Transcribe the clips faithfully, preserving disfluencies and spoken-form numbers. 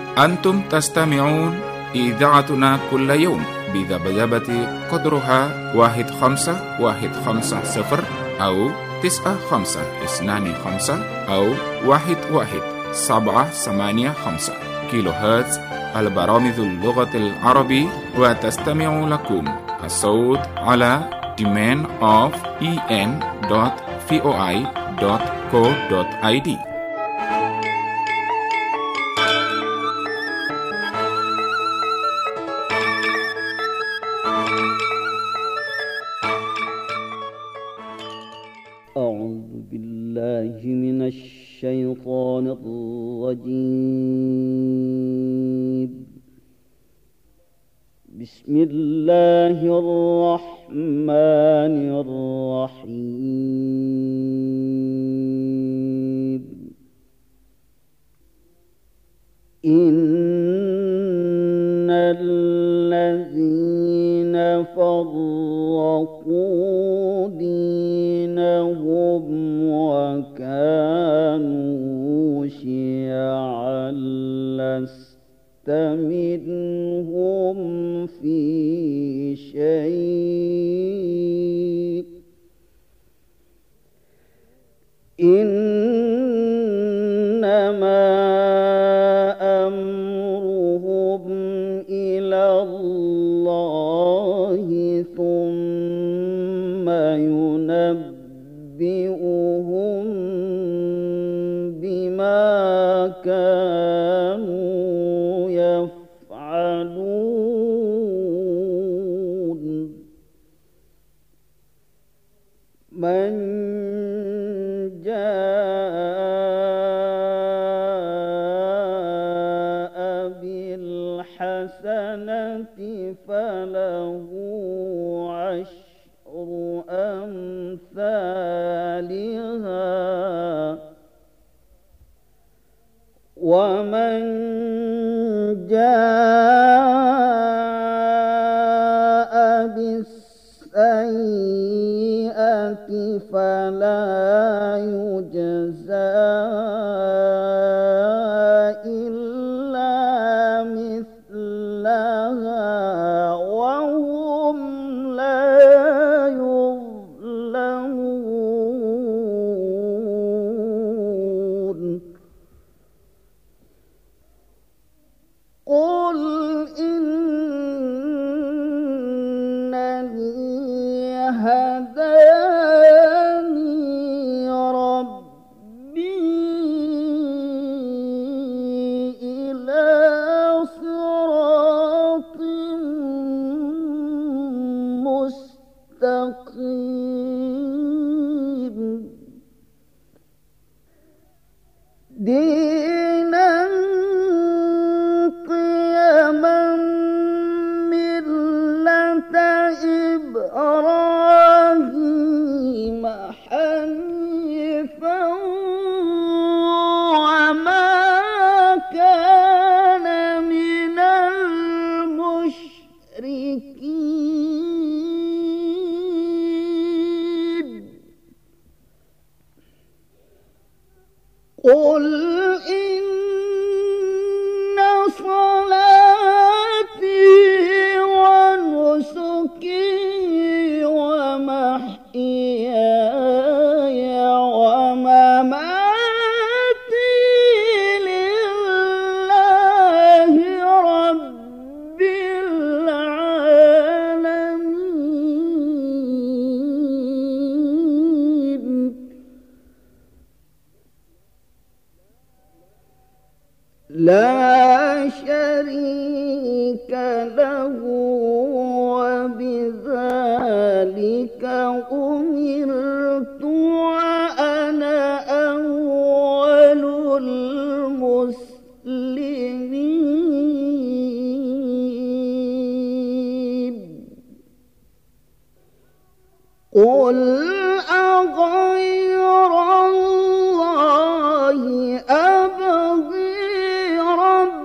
أنتم تستمعون إذاعتنا كل يوم بذبذبة قدرها واحد خمسة واحد خمسة صفر أو تسعة خمسة اثنان خمسة أو واحد واحد سبعة ثمانية خمسة كيلو هرتز. البرامج اللغة العربية، وتستمع لكم الصوت على domain of en dot voi dot co dot id. أعوذ بالله من الشيطان الرجيم. بسم الله الرحمن الرحيم. إن الذين فرقوا دينهم وكانوا شيعا لست منهم في شيء إنما أمرهم إلى الله ثم ينبئهم بما كانوا يفعلون. من جاء بالحسنة فله عشر أمثالها ومن جاء بالسيئة فلا يجزى إلا مثلها وهم لا يظلمون. قل إنني هداني ربي إلى صراط مستقيم دينا قيما ملة إبراهيم حنيفا وما كان من المشركين. قل إن صلاتي ونسكي ومحياي ومماتي لله رب العالمين لا شريك له وبذلك أمرت وأنا أول المسلمين. قل أغير الله أبغي ربا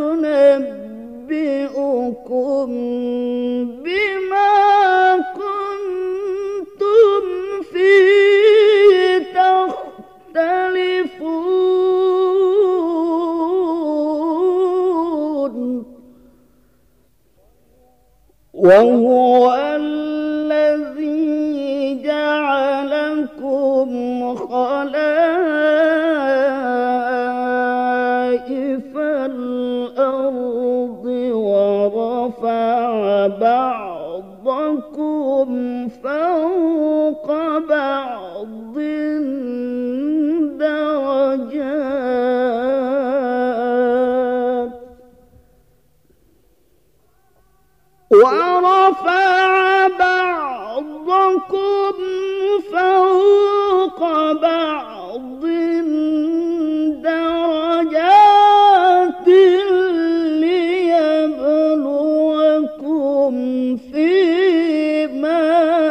ينبئكم بما كنتم فيه تختلفون وهو الذي جعلكم خلائف الأرض ورفع بعضكم فوق بعض درجات ورفع بعضكم فوق بعض درجات ليبلوكم فيما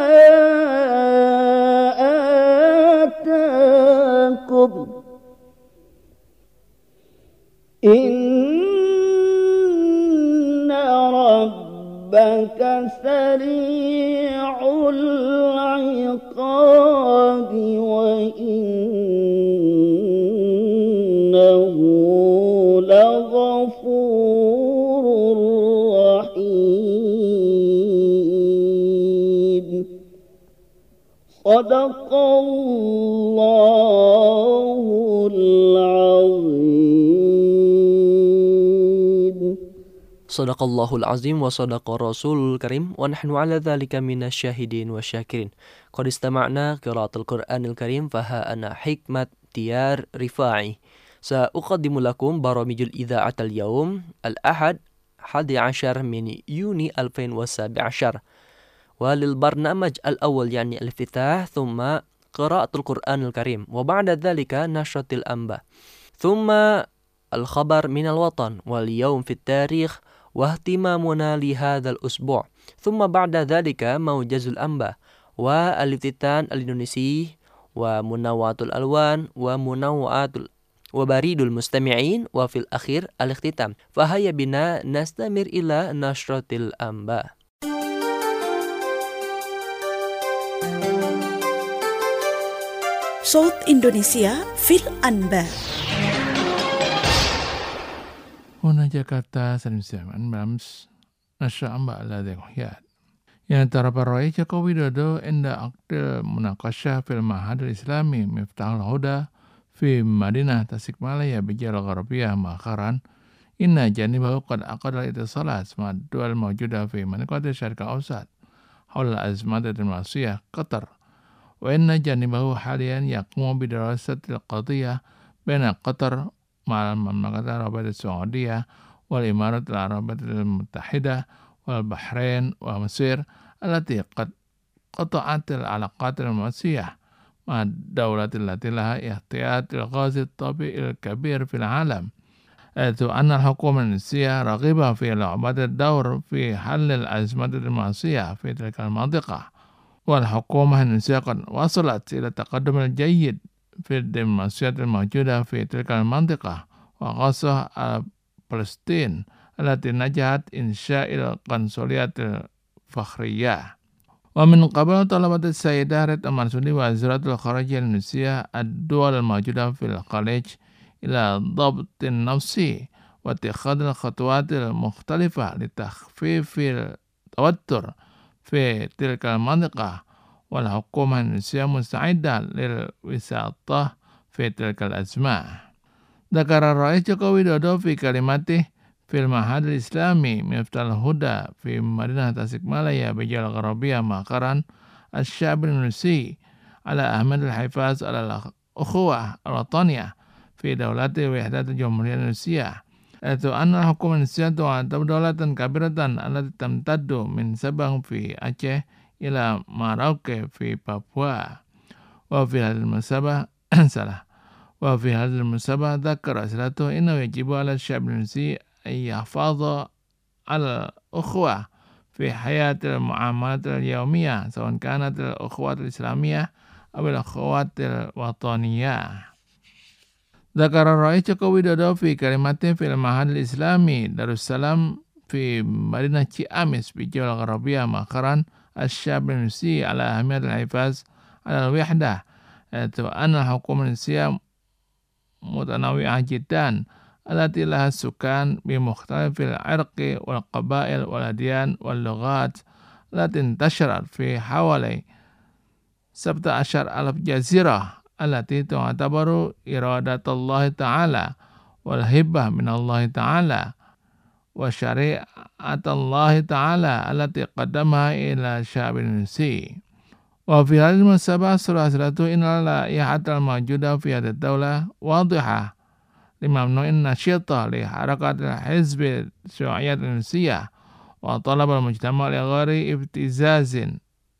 آتاكم إن ربك سريع العقاب وإنه لغفور رحيم صدق الله العظيم. Sadaqallahul azim wa sadaqa rasulul karim wa nahnu ala dhalika minasyahidin wa syakirin. Qad istama'na qiraatul Qur'anil karim faha ana hikmat Diyar Rifai. Sa'uqaddimu lakum baramijul idha'atal yawm al-ahad hadi ashar min Yuni alfin wasabi ashar. Walil barnamaj al-awwal yani al-iftitah thumma qiraatul Qur'anil karim wa ba'da dhalika nashratil anba. Thumma al-khabar minal watan wal yawm fit tarikh واهتمامنا لهذا الأسبوع ثم بعد ذلك موجز الأنباء والافتتان الإندونيسي ومنوعات الألوان ومنوعات وبريد المستمعين وفي الأخير الاختتام. فهيا بنا نستمر إلى نشرة الأنباء. صوت إندونيسيا في الأنباء. هنا جاكرتا سلمسيمان بامس نشر أنباء الذي يحيى. Yang terbaru Joko Widodo inda aktil munakashah fil Ma'had al-Islami Miftahul Huda fi Madinah Tasikmalaya bijal Gharbiyah Makharan inna janibahu qad aqada al-ittisalat ma dual mawjuda fi manaqat Syarq al-Awsat haula azmat al-Masiyah Qatar wa inna janibahu haliyan yaqumu bi darasatil qadiyah baina Qatar ma'al Mamlakat Arabiyah Saudiyah wal Imarat al-Arabiyyah al-Muttahidah wal Bahrain wa Mesir التي قد قطعت العلاقات المسيح مع الدولة التي لها احتياط الغاز الطبيعي الكبير في العالم، حيث أن الحكومة الإندونيسية راغبة في لعب الدور في حل الأزمات المسيح في تلك المنطقة. والحكومة الإندونيسية قد وصلت إلى التقدم الجيد في الدبلوماسية الموجودة في تلك المنطقة وخاصة على فلسطين التي نجحت إنشاء القنصلية الفخرية. ومن قبل طلبت السيدة ريت المرسولي وزيرة الخارجية الإندونيسية الدول الموجودة في الخليج إلى ضبط النفس واتخاذ الخطوات المختلفة لتخفيف التوتر في تلك المنطقة، والحكومة الإندونيسية مستعدة للوساطة في تلك الأزمة. ذكر الرئيس جوكو ويدودو في كلمته في المعهد الإسلامي مفتاح الهدى في مدينة تاسيكمالaya بجال غربية مؤخرا الشعب الإندونيسي على أهمية الحفاظ على الأخوة الوطنية في دولة وحدة الجمهورية الإندونيسية، حيث أن الحكومة الإندونيسية تعتبر دولة كبيرة التي تمتد من سبang في أعشى إلى مراوكه في بابوا. وفي هذه المناسبة salah وفي هذه المناسبة ذكر رسالته إنه يجب على الشعب الإندونيسي أن يحافظ على الأخوة في حياة المعاملات اليومية سواء كانت الأخوات الإسلامية أو الأخوات الوطنية. Dzakara Rais Joko Widodo fi kalimatin fil Mahadil Islami Darussalam fi Madinah Ciamis bi Jawal Gharabiyah Makharan Asy-Syab al-Indonesia ala ahmiyat al-hifaz ala al-wihdah, yaitu anna hukum Indonesia mutanawi'ah jiddan allati laha sukan bi mukhtalifil irqi wal qabail wal adyan wal lughat allati intasharat fi hawali sabta ashar alaf jazirah allati tu'tabaru iradatullah ta'ala wal hibbah min Allah ta'ala wa syari'atullah ta'ala allati qaddamaha ila sya'bil Indonesia. Wa fi hadhihi al-munasabah surah salatu innal la'ihatal mawjudah fi hadhihi ad-dawlah wadihah limamnu'in nasyita li harakatil hizbi syu'iyyah Indonesia wa talaba al-mujtama' li ghairi ibtizazin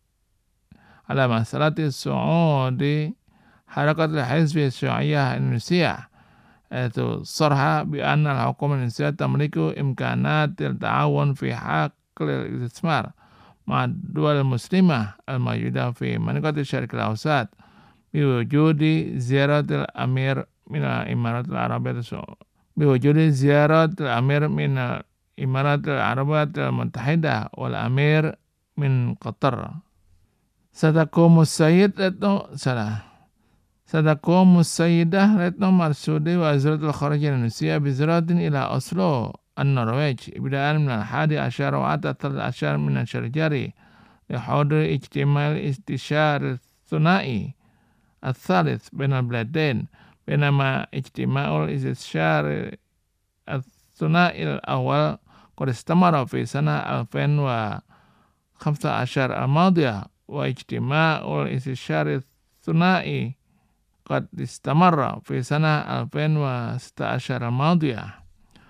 ala masalati su'udi harakatil hizbi syu'iyyah Indonesia, yaitu sarha bi anna al-hukum Indonesia tamliku imkanatil ta'awun fi haqqil istismar ma dual muslimah al-mawjudah fi mantiqati syarqil awsat bi wujudi ziyaratil amir min al-Imaratul Arabiyatul Saudiyah bi wujudi ziyaratil amir min al-Imaratul Arabiyatul Muttahidah wal amir min Qatar. Satakumu sayyid retno salah Satakumu sayyidah retno marsudi wa azratul kharaj Indonesia bi ziratin ila Oslo النرويج ابتداء من الحادي عشر وعدد ثلاث عشر من الشهر الجاري لحضور اجتماع الاستشاري الثنائي الثالث بين البلدين، بينما اجتماع الاستشاري الثنائي الأول قد استمر في سنة ألفين وخمسة عشر الماضية، واجتماع الاستشاري الثنائي قد استمر في سنة ألفين وستة عشر الماضية.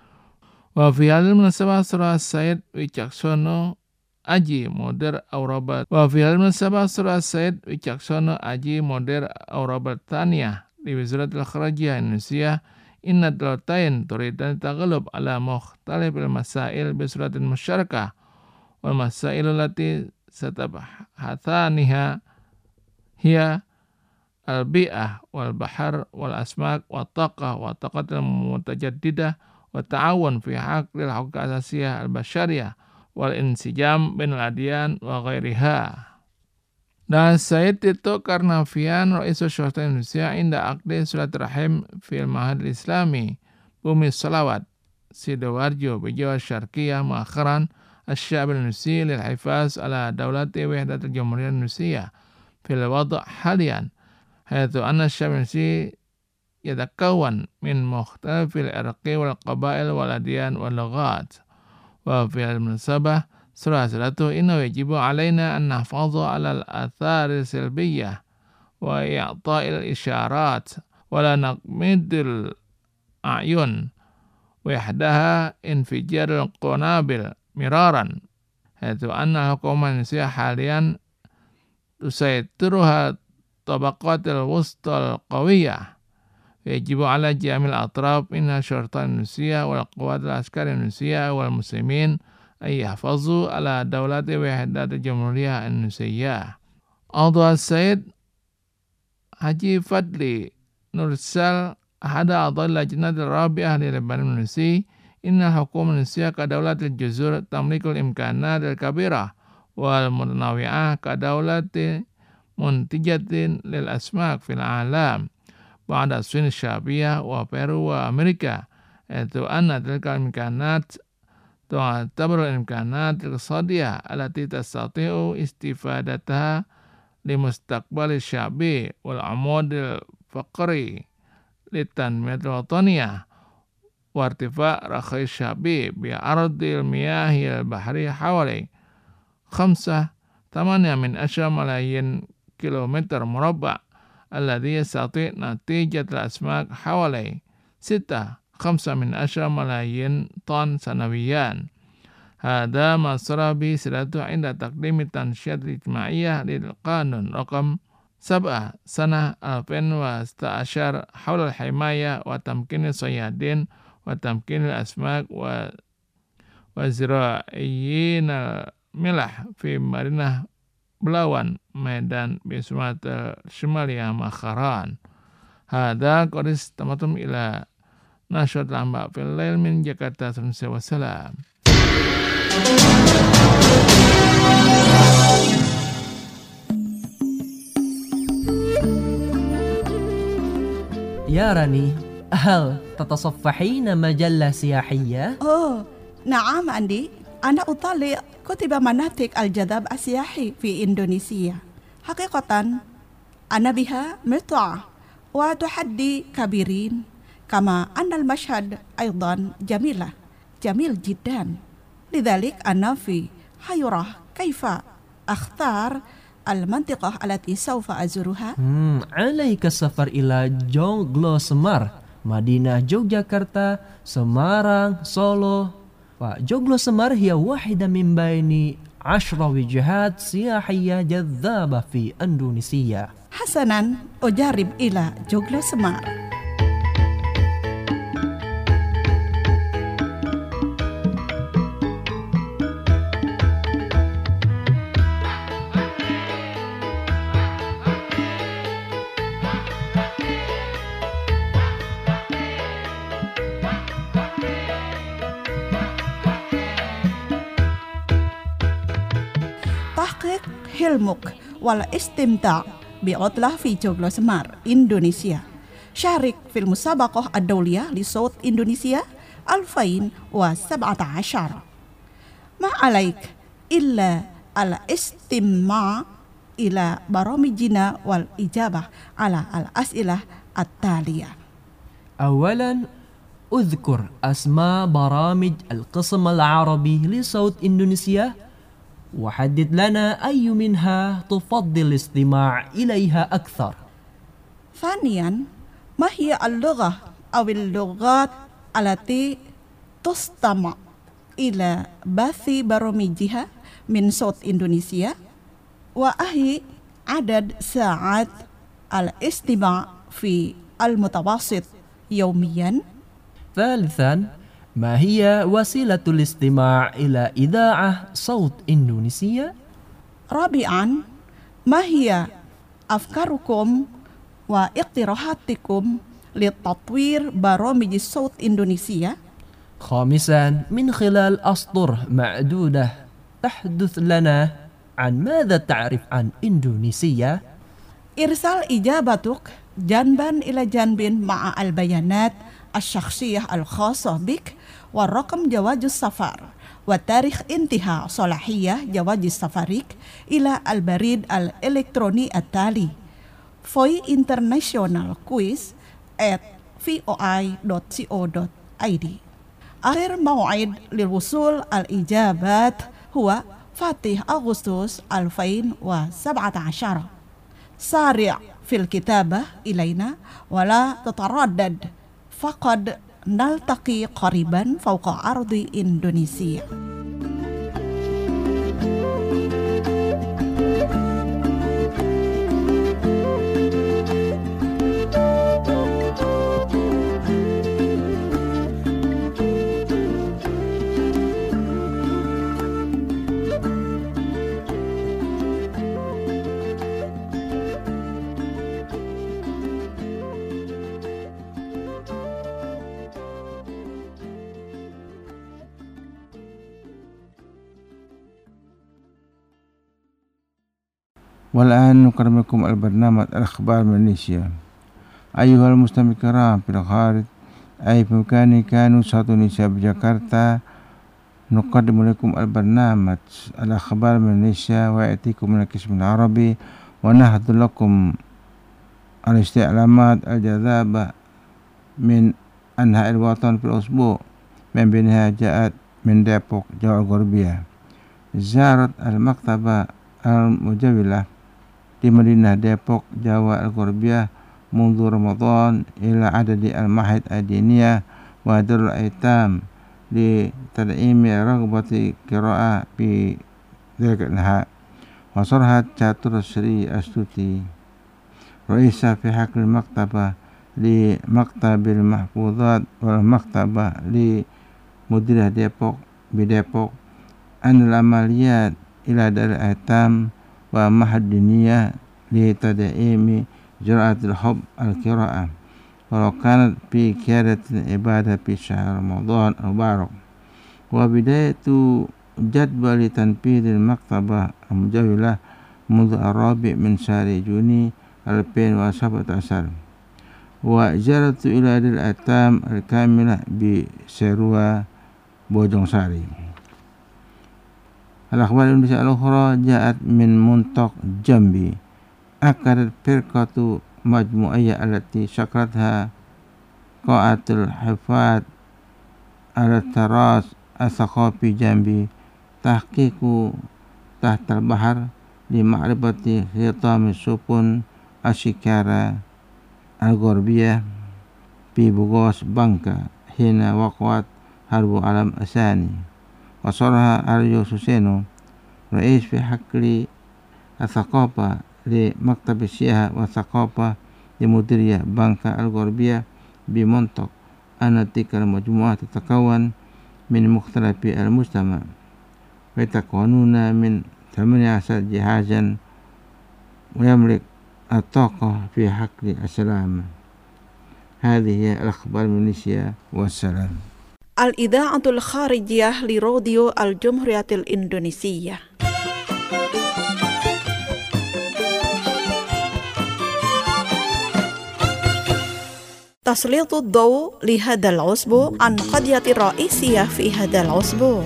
وفي هذه المناسبة صرح السيد وicaksono Aji Moder Aurabat وفي هذه المناسبة صرح السيد وicaksono Aji Moder Aurabat Thaniyah di Wizaratul Kharajiyah Indonesia inna dalatain turidan taghlub ala mukhtalif al-masail bi suratin musyarakah wal masail allati satabhathaniha hiya al-bi'ah wal bahar wal asmak wa taqah wa taqatul mutajaddidah wa ta'awun fi haqqil huquq asasiyah al-basyariyah wal insijam bainal adyan wa ghairiha. Dan Sayyid Tito Karnavian Raisul Syurta Indonesia inda aqdi silaturahim fil Mahadil Islami Bumi Salawat Sidoarjo Bijawa Syarqiyah Muakharan Asy-Sya'b al-Indonesia lil hifaz ala dawlati wahdatul Jamhuriyah Indonesia fil wad' halian haythu anna asy-Sya'b al-Indonesia يتكون من مختلف العرق والقبائل والأديان واللغات. وفي المناسبة سلسلته إنه يجب علينا أن نحافظ على الآثار السلبية وإعطاء الإشارات ولا نغمض الأعين ويحدها انفجار القنابل مرارا، حيث أن الحكومة الإندونيسية حاليا تسيطرها الطبقات الوسطى القوية. يجب على جميع الأطراف منها الشرطة الإندونيسية والقوات العسكرية الإندونيسية والمسلمين أن يحافظوا على دولة وحدة الجمهورية الإندونيسية. أوضح السيد حجي فضلي نرسل أحد أعضاء اللجنة الرابعة للبرلمان الإندونيسي إن الحكومة الإندونيسية كدولة الجزر تملك الإمكانات الكبيرة والمتنوعة كدولة منتجة للأسماك في العالم بعد الصين الشعبية وبيرو وأمريكا، حيث أن تلك الإمكانات تعتبر الإمكانات الاقتصادية التي تستطيع استفادتها لمستقبل الشعبي والعمود الفقري للتنمية الوطنية وارتفاع رخاء الشعبي بعرض المياه البحرية حوالي خمسة ثمانية من عشرة ملايين كيلومتر مربع، الذي يستطيع نتيجة الأسماك حوالي ستة خمسة من عشرة ملايين طن سنويا. هذا ما صرح به سيادته عند تقديم التنشيط الاجتماعية للقانون رقم سبعة سنة ألفين وستة عشر حول الحماية وتمكين الصيادين وتمكين الأسماك وزراعيين الملح في مدينة Belawan Medan Sumatera Symaliyah Makharan. Hada qad istamatum ila nasyat al-anba fil lail min Jakarta. Wassalam. Ya Rani, hal tatasaffahin majallah siyahiyah? Oh, na'am Andi. Ana utali kutiba manatik al-jadab as-siyahi fi Indonesia. Hakikatan, ana biha mut'a wa tuhaddi kabirin. Kama anna al-mashhad aydan jamilah. Jamil jiddan. Lidzalik ana fi hayrah kaifa akhtar al-mantiqah allati sawfa azuruha. Hmm, alaika safar ila Joglo Semar, Madinah Yogyakarta, Semarang, Solo. Wa Joglo Semar hiya wahida min baini ashra wijahat siyahiyah jadzaba fi Indonesia. Hasanan ujarib ila Joglo Semar. Tahqiq hilmuk wal istimta' bi'utlah fi Joglo Semar, Indonesia. Syarik fil musabaqah ad-dawliyah li Saut Indonesia alfain wa sab'ata asyar. Ma alaik illa al-istimma' ila baramijina wal ijabah ala al-as'ilah at-taliyah. Awalan udhkur asma baramij al-qism al-arabi li Saut Indonesia. وحدد لنا أي منها تفضل الاستماع إليها أكثر. ثانيا ما هي اللغة أو اللغات التي تستمع إلى بث برامجها من صوت إندونيسيا وأهي عدد ساعات الاستماع في المتوسط يوميا. ثالثا ما هي وسيلة الاستماع إلى إذاعة صوت إندونيسيا؟ رابعا ما هي أفكاركم واقتراحاتكم لتطوير برامج صوت إندونيسيا؟ خامسا من خلال أسطر معدودة تحدث لنا عن ماذا تعرف عن إندونيسيا؟ إرسال إجابتك جنبا إلى جنب مع البيانات الشخصية الخاصة بك والرقم جواز السفر وتاريخ انتهاء صلاحية جواز سفرك إلى البريد الإلكتروني التالي voy international quiz at voi dot co dot id. آخر موعد للوصول الإجابات هو فاتح أغسطس ألفين وسبعة عشر. سارع في الكتابة إلينا ولا تتردد. فقد نلتقي قريبا فوق أرض إندونيسيا. والآن نقدمكم البرنامج الأخبار من ماليزيا. أيها المستمعين الكرام في الخارج أي في مكان كانوا صوت إندونيسيا بجاكرتا، نقدم لكم البرنامج الأخبار من ماليزيا ويأتيكم من القسم العربي، ونحضر لكم الاستعلامات الجذابة من أنحاء الوطن في الأسبوع، من بينها جاءت من ديبوك جوا الغربية. زارت المكتبة المجاولة di Madinah Depok Jawa Al-Gharbiyah mundu Ramadan ila adadi al-mahid ad-diniyah wa darul aitam li tad'imi raghbati qira'ah fi dzalika al-ha wa sarhat Catur Sri Astuti Raisa fi hakil maktabah li maktabil mahfuzat wal maktabah li mudirah Depok bi Depok anil amaliyat ila darul aitam wa mahad diniyah li tad'imi jur'atul hub al-qira'ah ولو كانت في كادة عبادة في شهر رمضان المبارك. وبداية جدول تنفيذ المكتبة المجاولة منذ الرابع من شهر جوني ألفين وسبعة عشر، وإجارة إلى الأيتام الكاملة بسيروة بوجong ساري. الأخبار الإندونيسية الأخرى جاءت من منطقة جنبي. أكدت فرقة مجموعية التي شكلتها قاعة الحفاظ على التراث الثقافي جنبي تحقيق تحت البحر لمعرفة خطام السفن الشكارة الغربية في بوغوس بانكا حين وقعت حرب العالم الثاني. وصرها أريو سوسينو رئيس في حقل الثقافة لمكتب السياحة والثقافة لمديرية بانكا الغربية بمنطق أن تلك المجموعة تتكون من مختلف المجتمع ويتكونون من ثمانية عشر جهازا ويملك الطاقة في حقل السلام. هذه هي الأخبار من إندونيسيا والسلام. الإذاعة الخارجية لراديو الجمهورية الإندونيسية. تسليط الضوء لهذا الأسبوع عن قضية رئيسية في هذا الأسبوع.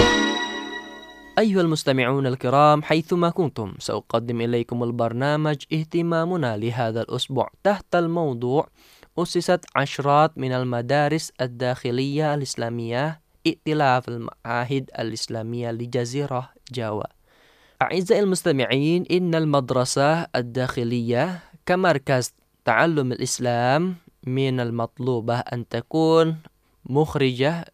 أيها المستمعون الكرام حيثما كنتم، سأقدم إليكم البرنامج اهتمامنا لهذا الأسبوع تحت الموضوع أسست عشرات من المدارس الداخلية الإسلامية ائتلاف المعاهد الإسلامية لجزيرة جاوا. أعزائي المستمعين، إن المدرسة الداخلية كمركز تعلم الإسلام من المطلوبة أن تكون مخرجة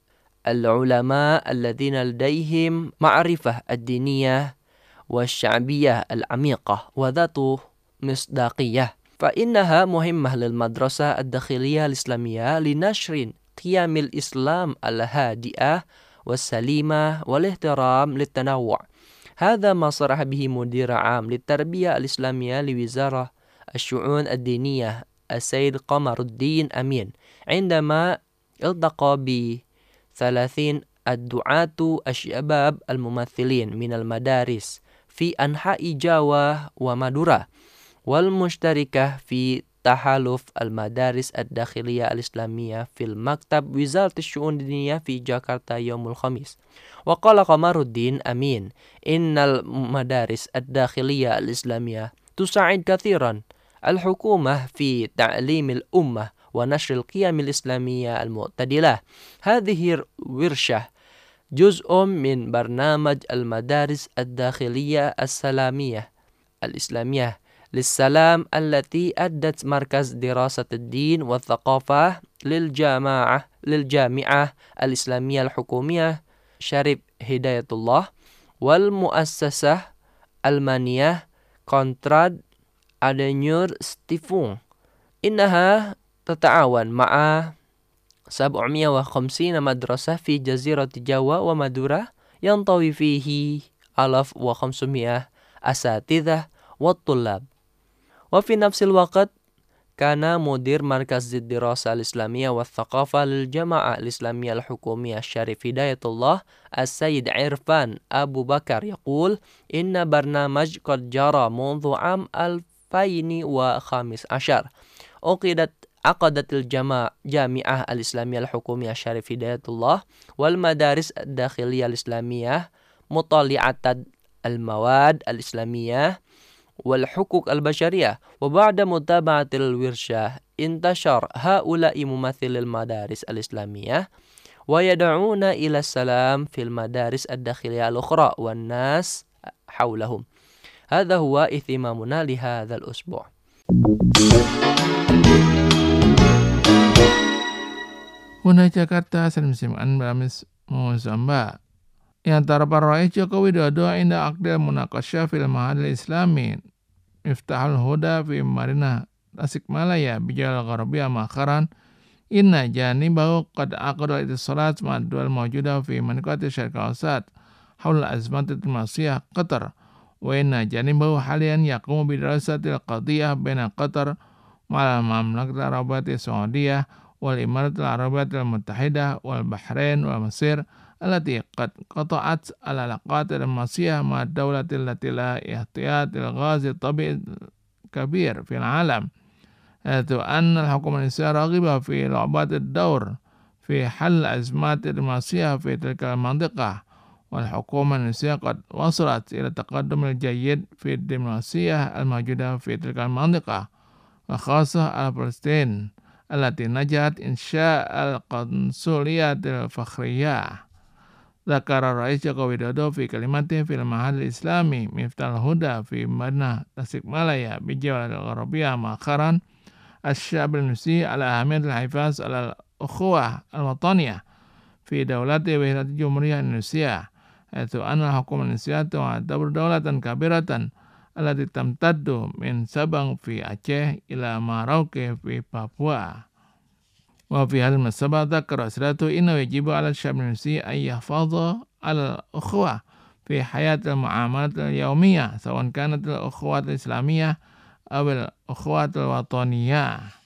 العلماء الذين لديهم معرفة الدينية والشعبية العميقة وذات مصداقية، فإنها مهمة للمدرسة الداخلية الإسلامية لنشر قيم الإسلام الهادئة والسليمة والاحترام للتنوع. هذا ما صرح به مدير عام للتربية الإسلامية لوزارة الشؤون الدينية السيد قمر الدين أمين عندما التقى بثلاثين الدعاة الشباب الممثلين من المدارس في أنحاء جاوا ومادورا والمشتركة في تحالف المدارس الداخلية الإسلامية في المكتب وزارة الشؤون الدينية في جاكرتا يوم الخميس. وقال قمر الدين أمين إن المدارس الداخلية الإسلامية تساعد كثيرا الحكومة في تعليم الأمة ونشر القيم الإسلامية المعتدلة. هذه ورشة جزء من برنامج المدارس الداخلية السلامية الإسلامية للسلام التي أدت مركز دراسة الدين والثقافة للجامعة للجامعة الإسلامية الحكومية شريف هداية الله والمؤسسة ألمانية كونتراد أدينور ستيفون. إنها تتعاون مع سبعمائة وخمسين مدرسة في جزيرة جاوا ومادورا ينطوي فيه ألف وخمسمائة أساتذة والطلاب. وفي نفس الوقت كان مدير مركز الدراسة الإسلامية والثقافة للجامعة الإسلامية الحكومية الشريف هداية الله السيد عرفان أبو بكر يقول إن برنامج قد جرى منذ عام ألفين وخمسة عشر. عقدت عقدت الجامعة الإسلامية الحكومية الشريف هداية الله والمدارس الداخلية الإسلامية مطالعة المواد الإسلامية والحقوق البشرية. وبعد متابعة الورشة انتشر هؤلاء ممثلي المدارس الإسلامية ويدعون إلى السلام في المدارس الداخلية الأخرى والناس حولهم. هذا هو اهتمامنا لهذا الأسبوع. Una Jakarta Sensiman Bamis Mozamba yang terparai Joko Widodo inda akdil munaqasyah fil mahadil islami Miftahul Huda fi Marina Tasikmalaya bijal Gharbiyah Makharan inna janibahu qad aqada al-ittisalat ma'ad-duwal mawjudah fi manqati Syarq al-Awsat haul azmatil masiyah Qatar wa inna janibahu haliyan yaqumu bi dirasatil qadiyah baina Qatar ma'al Mamlakatil Arabiyyah Saudiyah wal Imaratul Arabiyyah Al-Muttahidah wal Bahrain wal Mesir allati qad qata'at al-alaqat al-masiyah ma ad-dawlati allati la ihtiyat al-ghaz at-tabi'i kabir fil alam. Yaitu anna al-hukumah al-Islamiyah raghibah fi la'bat ad-dawr fi hal azmat al-masiyah fi tilka al-mantiqah wal hukumah al-Islamiyah qad wasalat ila taqaddum al-jayyid fi ad-diplomasiyah al-mawjudah fi tilka al-mantiqah wa khasah al-Palestin allati najat insya al-qansuliyat al-fakhriyah. Zakara Rais Joko Widodo fi kalimatih fil Mahad al-Islami Miftahul Huda fi Madinah Tasikmalaya bijawal al-Gharabiyah ma'akharan الشعب المصري على أهمية الحفاظ على الأخوة الوطنية في دولة وحدة الجمهورية المصرية حيث أن الحكومة المصرية تعتبر دولة كبيرة التي تمتد من سبang في Aceh إلى Merauke في بابوا. وفي هذا المناسبة ذكر أسرته إنه يجب على الشعب المصري أن يحافظ على الأخوة في حياة المعاملات اليومية سواء كانت الأخوات الإسلامية أو الأخوات الوطنية.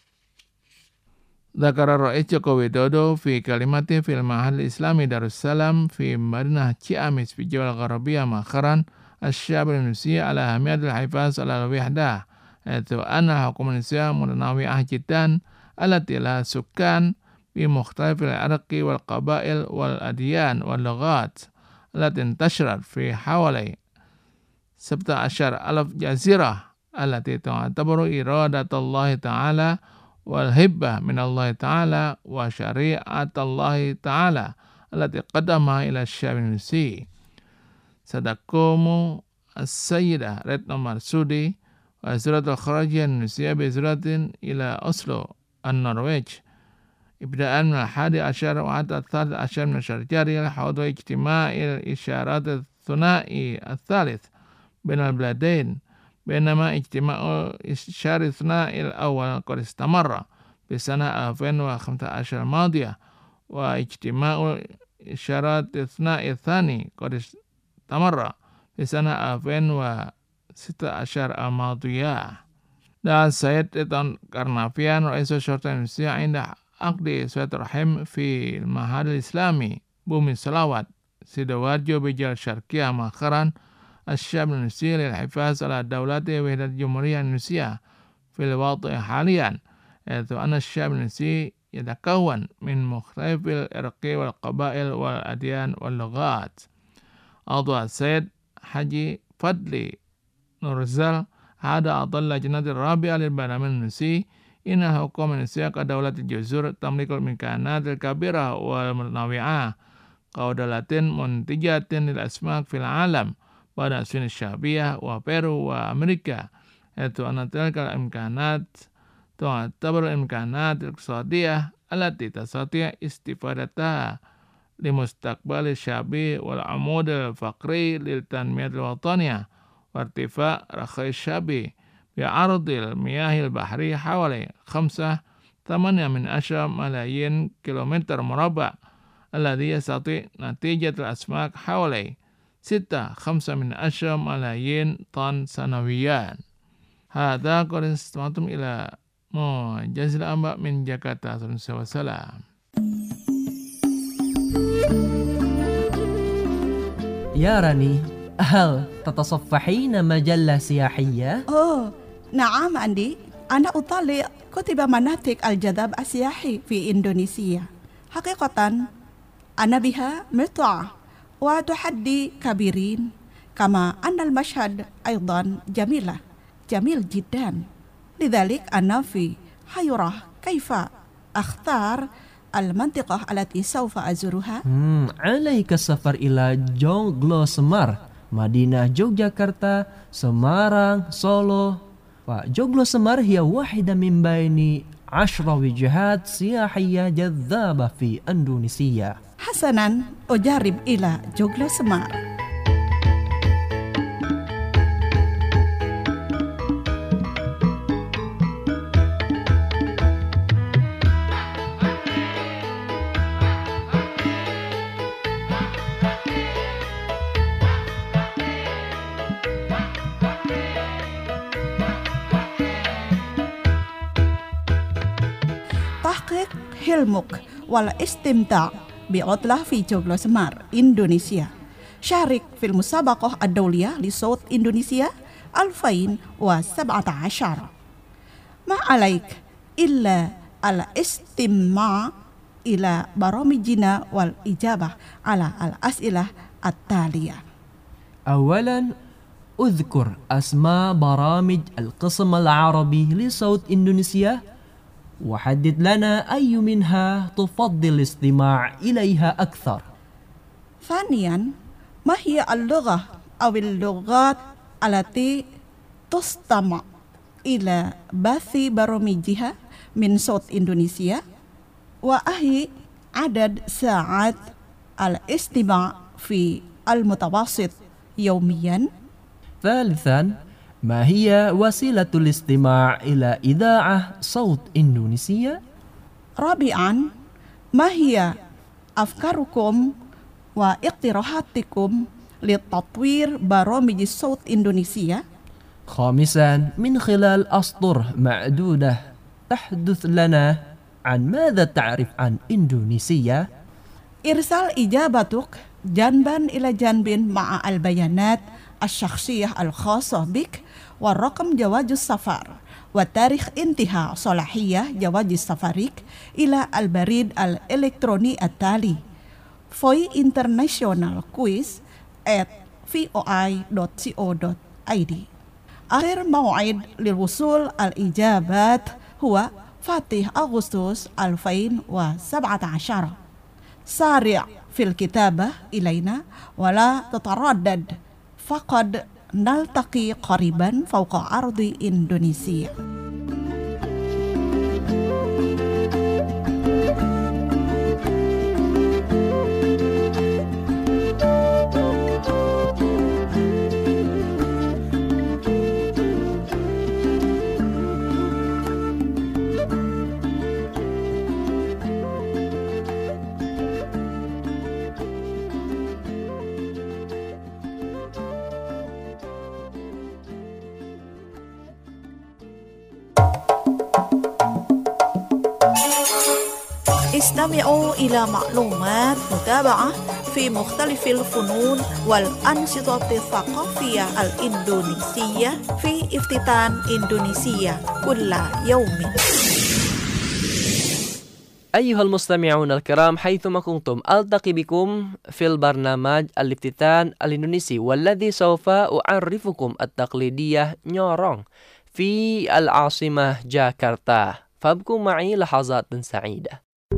ذكر الرئيس جوكو ويدودو في كلمته في المعهد الإسلامي دار السلام في مدينة تشياميس في الجبال الغربية مؤخرا الشعب المصري على أهمية الحفاظ على الوحدة حيث أن الحكومة المصرية متنوعة جدا التي لها سكان بمختلف العرق والقبائل والأديان واللغات التي انتشرت في حوالي سبعة عشر ألف جزيرة التي تعتبر إرادة الله تعالى والهبة من الله تعالى وشريعة الله تعالى التي قدمها إلى الشعب المصري. ستقوم السيدة ريتنا مرسودي وزيرة الخارجية المصرية بزيارة إلى أوسلو النرويج ابتداء من الحادي عشر وحتى الثالث عشر من الشهر الجاري لحضور اجتماع الإشارات الثنائي الثالث بين البلدين، بينما اجتماع الإشارة الثنائي الأول قد استمر في سنة ألفين وخمسة عشر الماضية، واجتماع الإشارات الثنائي الثاني قد استمر في سنة ألفين وستة عشر الماضية. Dan Said Ridwan Karnavian Rais Syarta Indonesia عند عقد صلة الرحم في المعهد الإسلامي بومي صلوات سيدوارجو بجال الشرقية مؤخرا الشعب المصري للحفاظ على الدولة وحدة الجمهورية المصرية في الواقع حاليا، حيث أن الشعب المصري يتكون من مختلف العرق والقبائل والأديان واللغات. أضاف السيد حجي فضلي نورزل هذا أعضاء اللجنة الرابعة للبرلمان المصري إن الحكومة المصرية كدولة الجزر تملك الإمكانات الكبيرة والمتنوعة كدولة منتجة للأسماك في العالم بعد الصين الشعبية وبيرو وأمريكا، حيث أن تلك الإمكانات تعتبر الإمكانات الاقتصادية التي تستطيع استفادتها لمستقبل الشعبي والعمود الفقري للتنمية الوطنية وارتفاع رخاء الشعبي بعرض المياه البحرية حوالي خمسة ثمانية من عشرة ملايين كيلومتر مربع، الذي يستطيع نتيجة الأسماك حوالي ستة خمسة من عشرة ملايين طن سنويا. هذا قد استمعتم إلى موجز الأنباء من جاكرتا. والسلام. يا راني، هل تتصفحين مجلة سياحية؟ أوه نعم عندي، أنا أطالع كتب مناطق الجذب السياحي في إندونيسيا. حقيقة أنا بها متعة وتحدي كبيرين، كما أن المشهد أيضا جميلة جميل جدا. لذلك أنا في حيرة كيف أختار المنطقة التي سوف أزورها. hmm, عليك السفر إلى جونغلو سمار، مدينة يوغياكرتا، سمارang، سولو. وجونغلو سمار هي واحدة من بين عشر وجهات سياحية جذابة في إندونيسيا. حسنا، أجرب إلى جونغلو سمار. hilmuk wal istimta' bi'utlah fi Joglo Semar, Indonesia. Syarik fil musabaqah ad-dawliyah li Saut Indonesia alfain wa sab'ata asyar. Ma alaik illa al istimma' ila baramijina wal ijabah ala al as'ilah at-taliyah. أولا أذكر أسماء برامج القسم العربي لصوت إندونيسيا وحدد لنا أي منها تفضل الاستماع إليها أكثر. ثانيا ما هي اللغة أو اللغات التي تستمع إلى بث برامجها من صوت إندونيسيا وأهي عدد ساعات الاستماع في المتوسط يوميا. ثالثا ما هي وسيلة الاستماع إلى إذاعة صوت إندونيسيا؟ رابعا ما هي أفكاركم واقتراحاتكم لتطوير برامج صوت إندونيسيا؟ خامسا من خلال أسطر معدودة تحدث لنا عن ماذا تعرف عن إندونيسيا؟ إرسال إجابتك جانبا إلى جانب مع البيانات الشخصية الخاصة بك والرقم جواز السفر وتاريخ انتهاء صلاحية جواز سفرك إلى البريد الإلكتروني التالي voy international quiz at voi dot co dot id. آخر موعد للوصول الإجابات هو فاتح أغسطس ألفين وسبعة عشر. سارع في الكتابة إلينا ولا تتردد، فقد نلتقي قريبا فوق أرض إندونيسيا. استمعوا إلى معلومات متابعة في مختلف الفنون والأنشطة الثقافية الإندونيسية في افتتان إندونيسيا كل يوم. أيها المستمعون الكرام حيثما كنتم ألتقي بكم في البرنامج الافتتان الإندونيسي والذي سوف أعرفكم التقليدية نيورونغ في العاصمة جاكرتا، فابقوا معي لحظات سعيدة.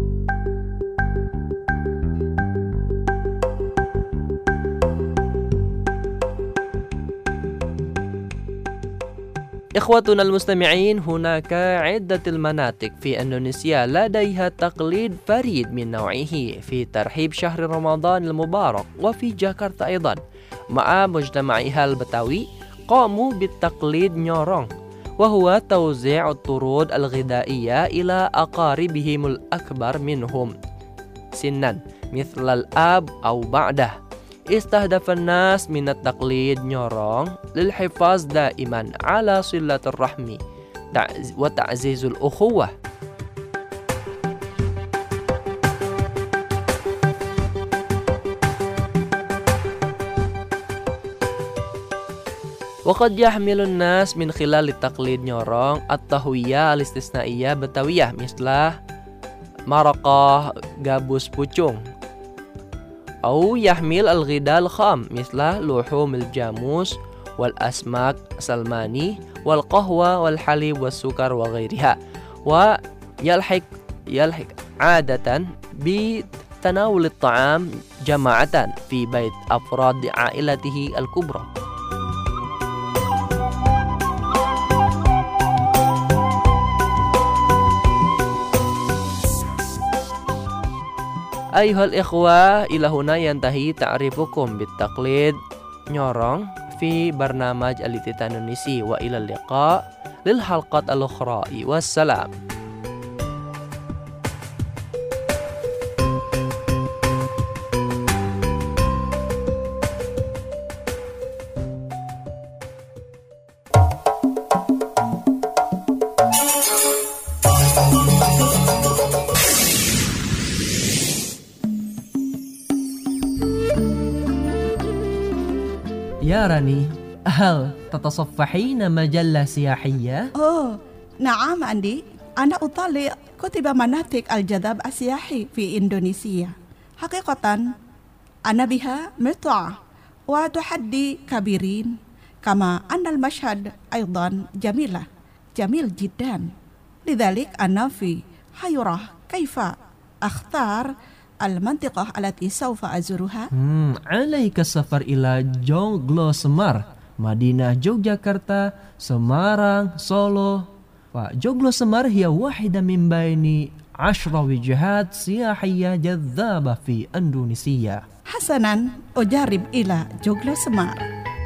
إخوتنا المستمعين، هناك عدة المناطق في إندونيسيا لديها تقليد فريد من نوعه في ترحيب شهر رمضان المبارك، وفي جاكرتا أيضا مع مجتمعها البتاوي قاموا بالتقليد نيورونغ، وهو توزيع الطرود الغذائية إلى أقاربهم الأكبر منهم سنا مثل الأب أو بعده. استهدف الناس من التقليد نيورونغ للحفاظ دائما على صلة الرحم وتعزيز الأخوة. وقد يحمل الناس من خلال التقليد نيورونغ التهوية الاستثنائية بتاوية مثل مرقة gabus pucung، أو يحمل الغذاء الخام مثل لحوم الجاموس والأسماك السلماني والقهوة والحليب والسكر وغيرها. ويلحق يلحق عادة بتناول الطعام جماعة في بيت أفراد عائلته الكبرى. أيها الإخوة، إلى هنا ينتهي تعريفكم بالتقليد نيورونغ في برنامج الافتتان الإندونيسي، وإلى اللقاء للحلقة الأخرى، والسلام. يا راني، هل تتصفحين مجلة سياحية؟ أوه نعم عندي. أنا أطالع كتب مناطق الجذب السياحي في إندونيسيا. حقيقة أنا بها متعة وتحدي كبيرين، كما أن المشهد أيضا جميلة جميل جدا. لذلك أنا في حيرة كيف أختار المنطقة التي سوف أزورها. Hmm, عليك السفر إلى Joglo Semar, Madinah Yogyakarta, Semarang, Solo. Joglo Semar هي واحدة من بين عشر وجهات سياحية جذابة في إندونيسيا. حسنا أجرب إلى جوجلو سمار.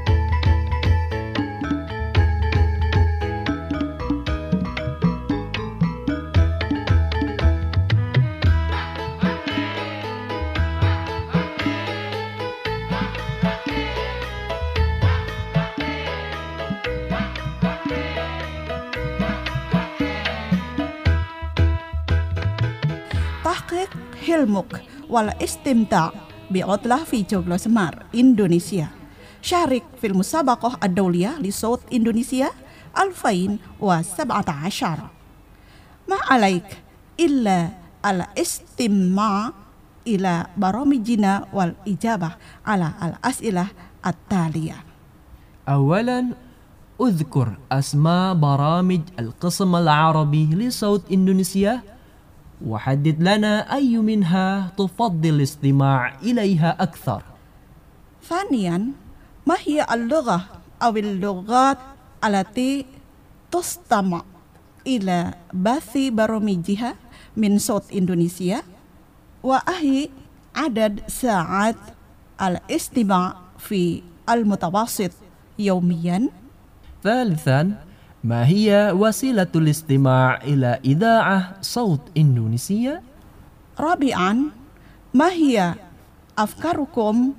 تحقق حلمك والاستمتاع بعطلة في جوجلو سمار إندونيسيا. شارك في المسابقة الدولية لصوت إندونيسيا ألفين وسبعة عشر. ما عليك إلا الاستماع إلى برامجنا والإجابة على الأسئلة التالية. أولا، أذكر أسماء برامج القسم العربي لصوت إندونيسيا، وحدد لنا أي منها تفضل الاستماع إليها أكثر. ثانيا، ما هي اللغة أو اللغات التي تستمع إلى بث برامجها من صوت إندونيسيا؟ وأهي عدد ساعات الاستماع في المتوسط يوميا؟ ثالثا، ما هي وسيلة الاستماع إلى إذاعة صوت إندونيسيا؟ رابعا، ما هي أفكاركم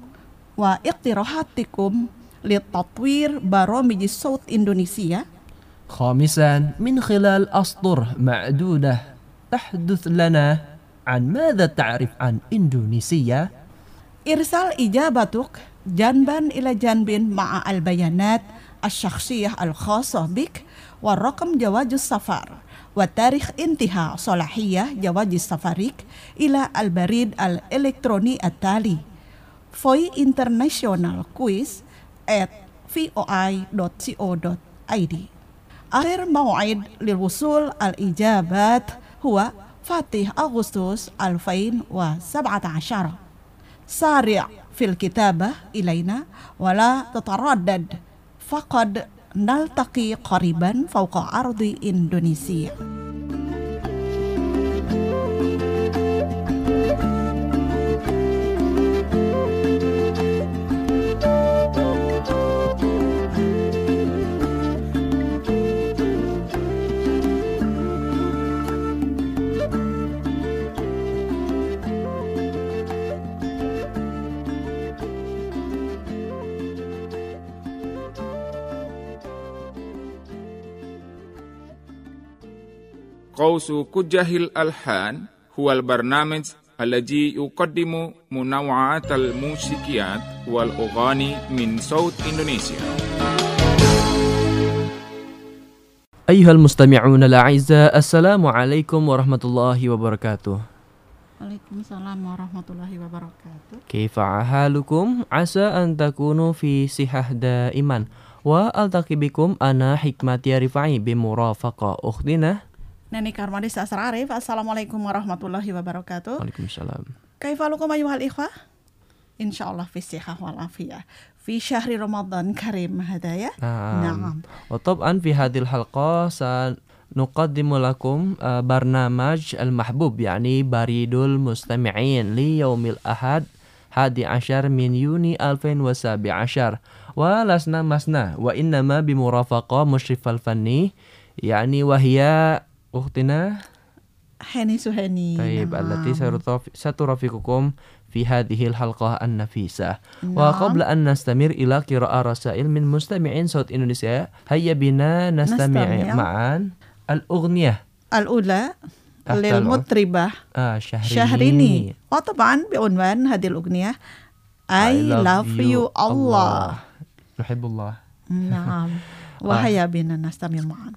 واقتراحاتكم لتطوير برامج صوت إندونيسيا؟ خامسا، من خلال أسطر معدودة تحدث لنا عن ماذا تعرف عن إندونيسيا؟ إرسال إجابتك جانبا إلى جانب مع البيانات الشخصية الخاصة بك ورقم جواز السفر وتاريخ انتهاء صلاحية جواز سفرك إلى البريد الإلكتروني التالي voy international quiz at voi dot co dot id. آخر موعد للوصول الإجابات هو فاتح أغسطس ألفين وسبعة عشر. سارع في الكتابة إلينا ولا تتردد، فقد نلتقي قريبا فوق أرض إندونيسيا. قوس كجه الألحان هو البرنامج الذي يقدم منوعات الموسيقيات والأغاني من صوت إندونيسيا. أيها المستمعون الأعزاء، السلام عليكم ورحمة الله وبركاته. Waalaikumsalam warahmatullahi wabarakatuh. كيف حالكم؟ عسى أن تكونوا في صحة دائما، وألتقي بكم أنا حكمتي رفاعي بمرافقة أختنا Neni Karmadis Asrar Arif. Assalamualaikum warahmatullahi wabarakatuh. Waalaikumsalam. Kaifalukum ayyuhal ikhwah? Insyaallah fi sihah wal afiyah fi syahri Ramadan karim hadaya. Naam. Wa tab'an fi hadhil halqa sanuqaddimu lakum uh, barnamaj al-mahbub, yani baridul mustami'in li yaumil ahad hadi ashar min Yuni alfin wa sabi ashar wa lasna masna wa innama bimurafaqa musyrifal fanni, yani wahya أختنا هاني سهاني. طيب التي سترافقكم في هذه الحلقة النفيسة. نعم. وقبل أن نستمر إلى قراءة رسائل من مستمعين صوت إندونيسيا، هيا بنا نستمع, نستمع معا الأغنية الأولى للمطربة آه شهريني. شهريني وطبعا بعنوان هذه الأغنية I, I love, love you Allah. nuhibbullah. Naam. Wahaya bina nastamil ma'an.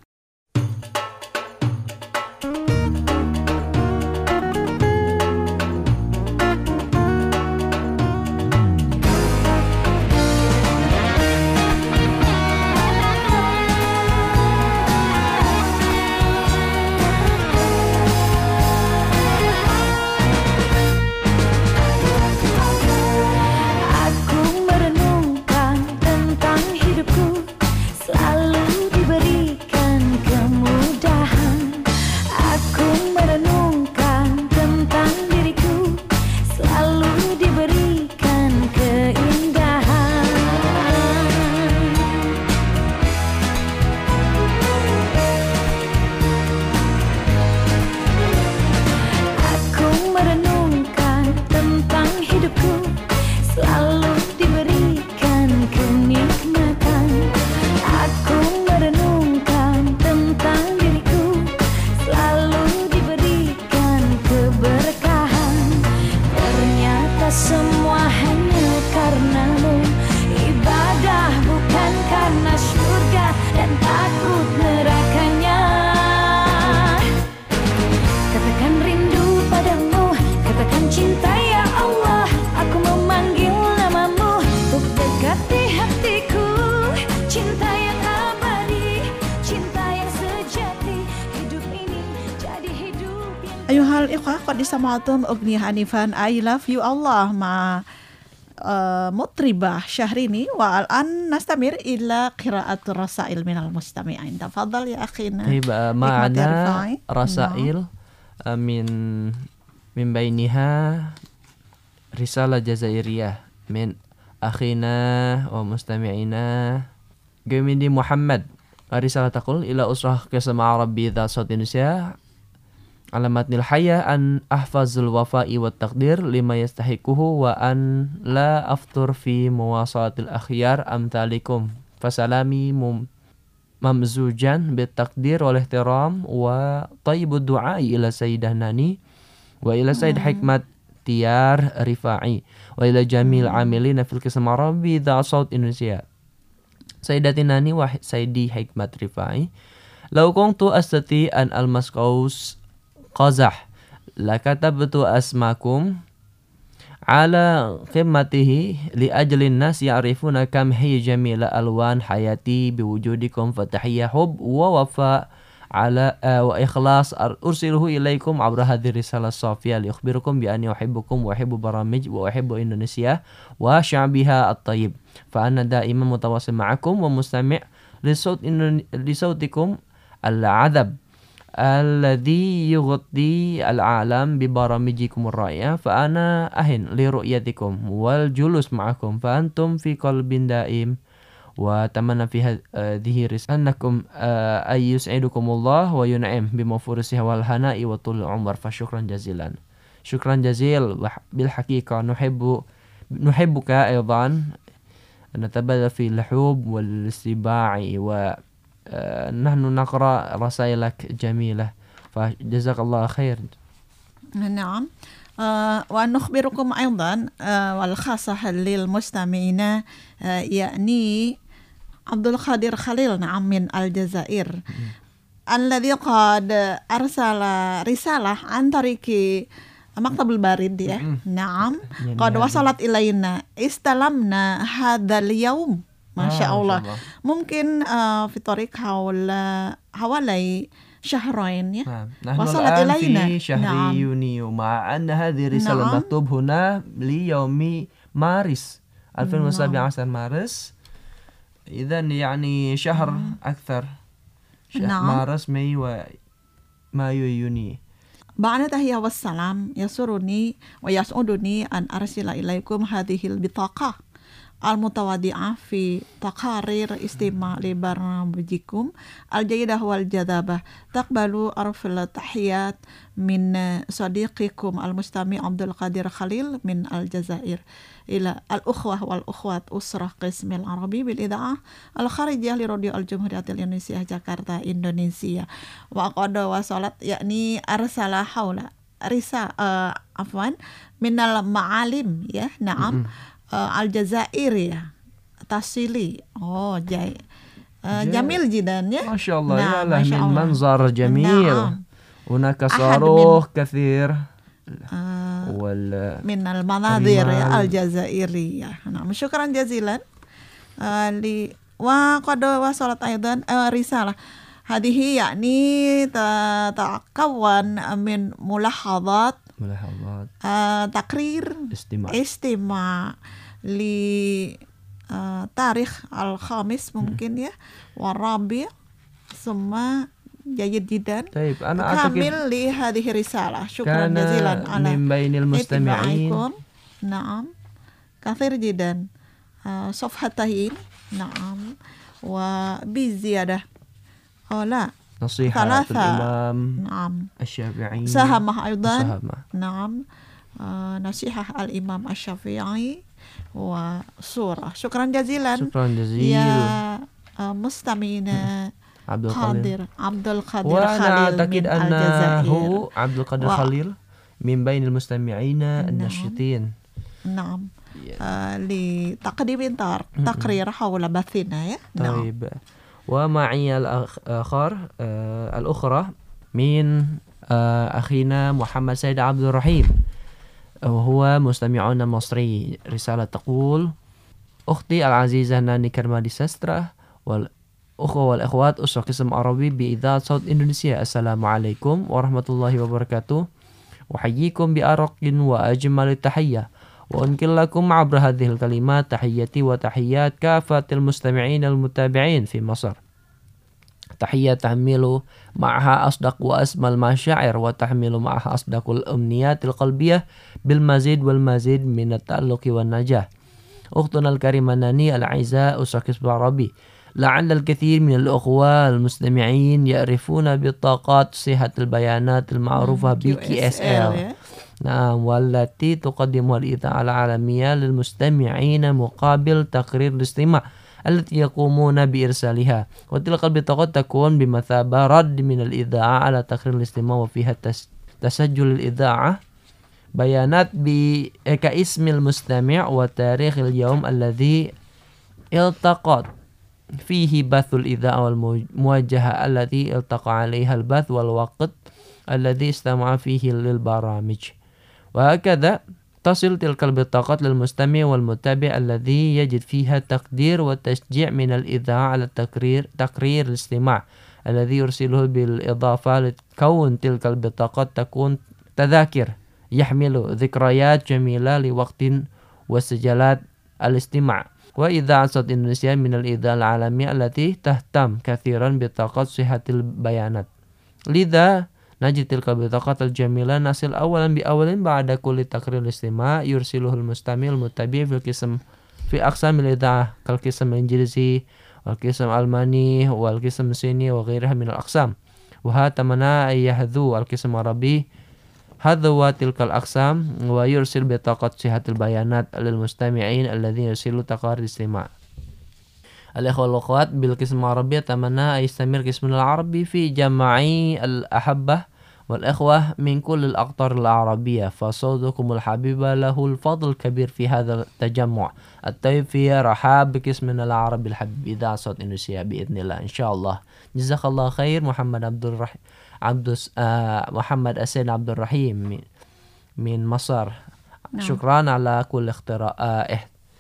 Ayuhal ikhwah qad sama'tum ugni hanifan I love you Allah ma uh, mutribah Syahrini wa al-an nastamir ila qira'at rasail minal mustami'in. Tafadhal ya akhina. Baik, ma'ana rasail uh, min min bainiha risalah jazairiyah min akhina wa mustami'ina Gemini Muhammad. Risalah taqul ila usrah qisma Arabi dha sawt Indonesia alamatnil haya an ahfazul wafa'i wat taqdir lima yastahiquhu wa an la aftur fi muwasalatil akhyar amthalikum fasalami mum mamzujan bit taqdir wal ihtiram wa tayyibud du'a ila sayyidah nani wa ila sayyid hikmat tiar rifa'i wa ila jamil amilina fil qism arabi dha saut Indonesia sayyidati nani wa sayyidi hikmat rifa'i law kuntu astati an al masqaus qazah lakatabtu asmakum ala qimmatihi li ajlin nas ya'rifuna kam hiya jamila alwan hayati biwujudikum fatahiyya hub wa wafa ala uh, wa ikhlas ursiluhu ilaikum abra hadhihi risalah safiyah li ukhbirukum bi anni uhibbukum wa uhibbu baramij wa uhibbu Indonesia wa sya'biha at-tayyib fa ana da'iman mutawassil ma'akum wa mustami' li saut li sautikum al-'adab alladhi yughdi al-alam bi baramijikum ar-ra'ya fa ana ahin li ru'yatikum wal julus ma'akum fa antum fi qalbin da'im wa tamanna fi hadhihi risanakum ay yus'idukumullah wa yun'im bi mafurisiha wal hana'i wa tul umar fa syukran jazilan syukran jazil bil haqiqah nuhibbu nuhibbuka aidan natabadal fi al-hub wal istiba'i wa nahnu naqra rasailak jamilah fa jazakallahu khair. Naam. wa nukhbirukum aidan wal khasah lil mustami'ina yakni Abdul Qadir Khalil na'am min Aljazair alladhi qad arsala risalah an tariqi Maktabul Barid ya. Naam. Qad wasalat ilaina istalamna hadzal yaum. Masya Allah. Mungkin uh, fi tariq hawla hawalai syahrain ya. Wasalat ilaina fi syahri Yuni ma anna hadhihi risalah maktub huna li yaumi Maris ألفين وسبعة عشر Maris. إذن يعني شهر أكثر مارس ماي ومايو يونيو. بعد تحية والسلام يسرني ويسعدني أن أرسل إليكم هذه البطاقة المتواضعة في تقارير استماع لبرنامجكم الجيدة والجذابة. تقبلوا أرفل التحيات من صديقكم المستمع عبد القادر خليل من الجزائر إلى الأخوة والأخوات أسرة قسم العربي بالإذاعة الخارجية لراديو الجمهورية الإندونيسية جاكرتا إندونيسيا. وقد وصلت يعني أرسل حول رسالة uh, عفوا من المعالم ya. Naam. Uh, Aljazair ya tasili. Oh, jay. Uh, jamil jidan ya. Masya Allah. Nah, Ya lah Masya min Allah. manzar jamil. Naam. Hunaka Ahad saruh kathir. Uh, Wal من المناظر الرمال. الجزائرية. نعم شكرا جزيلا آه ل وقد وصلت أيضا آه رسالة هذه يعني تتكون من ملاحظات ملاحظات آه تقرير استماع استماع لتاريخ الخامس ممكن يا والرابع ثم جيد جدا. طيب أنا أعتقد كامل لهذه الرسالة. شكرا كان جزيلا على من بين المستمعين اتباعكم. نعم كثير جدا آه صفحتين. نعم وبزيادة أو لا نصيحة ثلاثة. الإمام نعم الشافعي ساهم أيضا. ساهم. نعم آه نصيحة الإمام الشافعي وسورة. شكرا جزيلا شكرا جزيلا يا آه مستمعين عبد القادر. قادر عبد القادر وأنا خليل أعتقد من أنه الجزائر. عبد القادر و- خليل من بين المستمعين نعم. النشطين. نعم آه لتقديم تار- تقرير حول بثنا يا. نعم طيب ومعي الآخر آه الأخرى من آه أخينا محمد سيد عبد الرحيم وهو مستمعنا مصري. رسالة تقول: أختي العزيزة ناني كرمادي سسترة والأخوة والأخوات أسرة قسم عربي بإذاعة صوت إندونيسيا، السلام عليكم ورحمة الله وبركاته. أحييكم بأرق وأجمل التحية وأنقل لكم عبر هذه الكلمات تحيتي وتحيات كافة المستمعين المتابعين في مصر. تحية تحمل معها أصدق وأسمى المشاعر وتحمل معها أصدق الأمنيات القلبية بالمزيد والمزيد من التألق والنجاح. أختنا الكريمة ناني الأعزاء أسرة قسم عربي، لعل الكثير من الأخوة المستمعين يعرفون بطاقات صحة البيانات المعروفة ب كي إس إل. نعم، والتي تقدمها الإذاعة العالمية للمستمعين مقابل تقرير الاستماع التي يقومون بإرسالها، وتلك البطاقات تكون بمثابة رد من الإذاعة على تقرير الاستماع، وفيها تسجل الإذاعة بيانات كاسم المستمع وتاريخ اليوم الذي التقط فيه بث الإذاعة والموجهة التي التقى عليها البث والوقت الذي استمع فيه للبرامج. وهكذا تصل تلك البطاقات للمستمع والمتابع الذي يجد فيها تقدير وتشجيع من الإذاعة على تقرير تقرير الاستماع الذي يرسله، بالإضافة لكون تلك البطاقات تكون تذاكر يحمل ذكريات جميلة لوقت وسجلات الاستماع. وإذاعة صوت إندونيسيا من الإذاعة العالمية التي تهتم كثيرا بطاقات صحة البيانات، لذا نجد تلك البطاقات الجميلة نصل أولا بأول بعد كل تقرير الاستماع يرسله المستمع المتابع في القسم في أقسام الإذاعة كالقسم الإنجليزي والقسم الألماني والقسم الصيني وغيرها من الأقسام. وهاتمنى أن يحذو القسم العربي حذو تلك الأقسام ويرسل بطاقة صحة البيانات للمستمعين الذين يرسلوا تقارير الاستماع. الإخوة والأخوات بالقسم العربي أتمنى أن يستمر قسمنا العربي في جمع الأحبة والإخوة من كل الأقطار العربية، فصوتكم الحبيب له الفضل الكبير في هذا التجمع. الطيب في رحاب بقسمنا العربي الحبيب إذاعة صوت إندونيسيا بإذن الله إن شاء الله. جزاك الله خير محمد عبد الرحيم عبد آه محمد أسين عبد الرحيم من, من مصر. نعم. شكرا على كل اختراع آه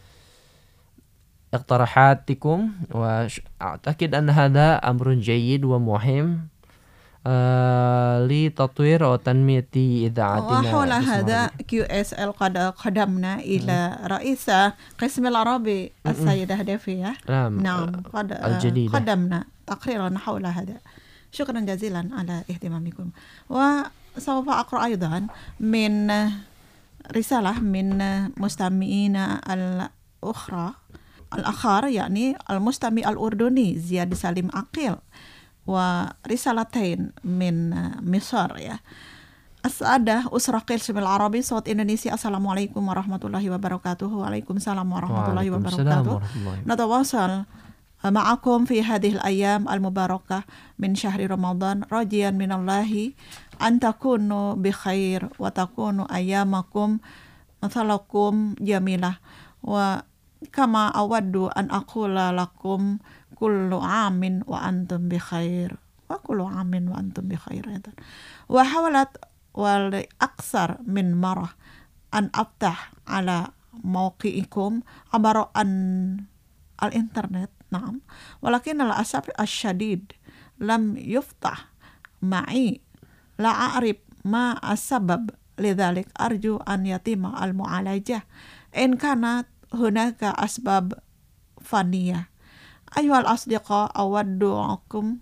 اقتراحاتكم، وأعتقد أن هذا أمر جيد ومهم آه لتطوير وتنمية إذاعتنا. وحول هذا كيو إس إل قد قدمنا إلى رئيسة قسم العربي السيدة دافية. نعم. نعم قد الجديدة. قدمنا تقريرا حول هذا. شكرا جزيلا على اهتمامكم. وسوف أقرأ أيضا من رسالة من مستمعين الأخرى الآخر، يعني المستمع الأردني زياد سالم عقيل، ورسالتين من مصر يا السادة أسرة قسم العربي صوت إندونيسيا. السلام عليكم ورحمة الله وبركاته. وعليكم السلام ورحمة الله وبركاته. نتواصل معكم في هذه الأيام المباركة من شهر رمضان، راجيا من الله أن تكونوا بخير وتكون أيامكم مثلكم جميلة. و kama awaddu an aqula lakum kullu amin wa antum bi khair wa kullu amin wa antum bi khair. Wa hawalat wal aksar min marah an aftah ala mawqi'ikum abaro an al internet. Naam. Walakin al asaf asyadid lam yuftah ma'i la a'rif ma asbab lidzalik arju an yatima al mu'alajah in kanat hunaka asbab faniyah. Ayuhal asdiqa awaddu'akum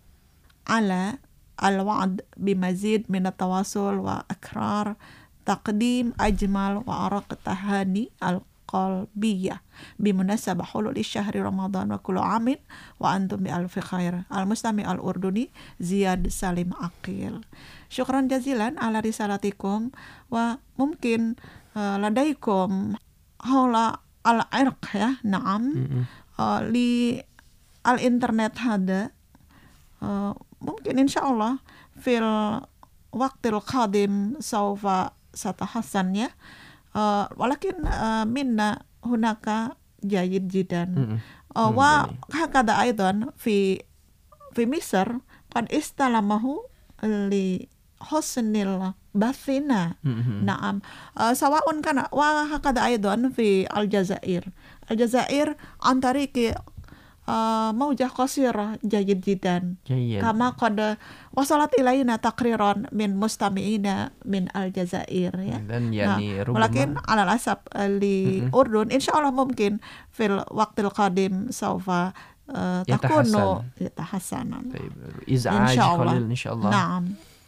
ala al-wa'd bimazid min at-tawasul wa akrar taqdim ajmal wa araq tahani al-qalbiyah bimunasabah hulul syahri Ramadan wa kullu amin wa antum bi alfi khair. Al-mustami al-urduni Ziyad Salim Aqil. Syukran jazilan ala risalatikum wa mungkin uh, ladaikum haula al-irq ya. Naam. Mm-hmm. Uh, li al-internet hada uh, mungkin insyaallah fil waqtil qadim saufa satahassan ya. Uh, walakin uh, minna hunaka jayid jidan. Mm-hmm. uh, wa hakada aidan fi fi Misr qad istalamahu li husnil bathina. Mm-hmm. Naam. Uh, sawaun kana wa hakada aidan fi Aljazair. Aljazair an tariqi uh, maujah qasirah jayid jidan. Jayid. Kama qad wasalat ilaina taqriran min mustami'ina min Aljazair ya. Dan yani nah, walakin ala asab li mm-hmm. Urdun insyaallah mungkin fil waqtil qadim saufa uh, takunu yatahassanan. Iz'aj qalil insyaallah. Naam.